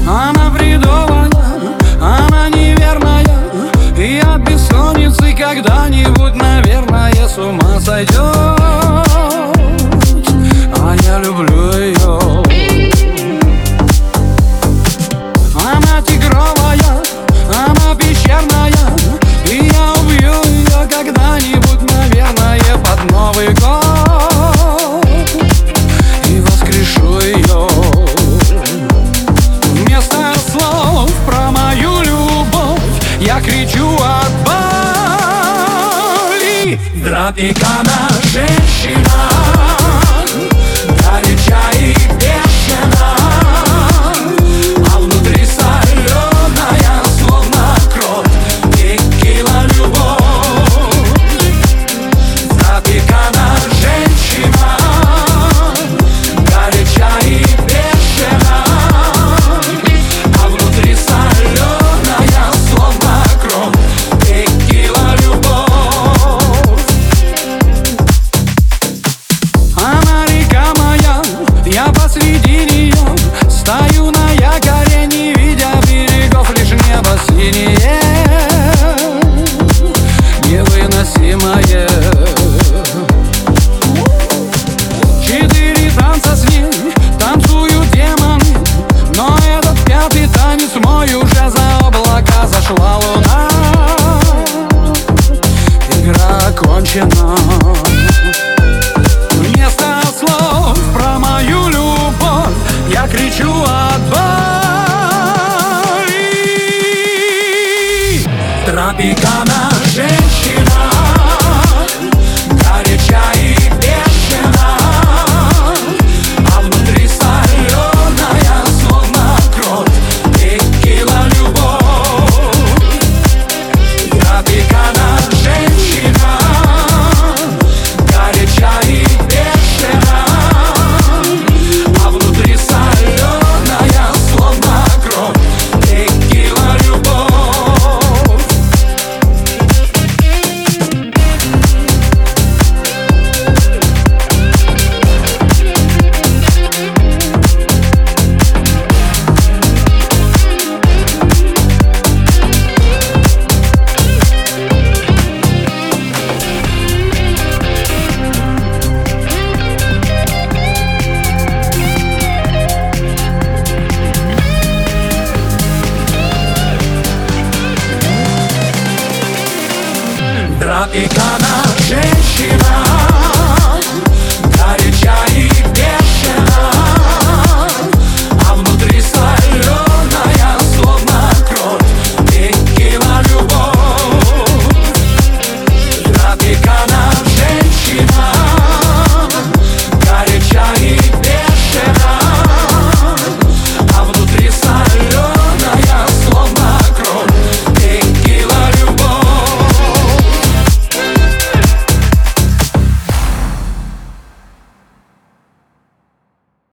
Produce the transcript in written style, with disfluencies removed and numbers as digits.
Она бредовая, она неверная, и от бессонницы когда-нибудь, наверное, с ума сойдет. А я люблю ее. Она тигровая, она пещерная, и я убью ее когда-нибудь, наверное, под Новый год, и воскрешу ее. Вместо слов про мою любовь я кричу от боли. Тропикана женщина, горяча и бешена, а внутри соленая, словно кровь, текила любовь. Тропикана женщина, горяча и бешена, а внутри соленая, словно кровь, текила любовь. Она река моя, я посреди нее стою на якоре, не видя берегов, лишь небо синее, невыносимое. 4 танца с ней танцуют демоны, но этот 5-й танец мой, уже за облака зашла луна. Игра окончена. Вместо слов про мою любовь я кричу от боли. Тропикана женщина, горяча и бешена, а внутри соленая, словно кровь, текила любовь. Тропикана женщина, горяча и бешена, а внутри соленая, словно кровь, текила любовь. Тропикана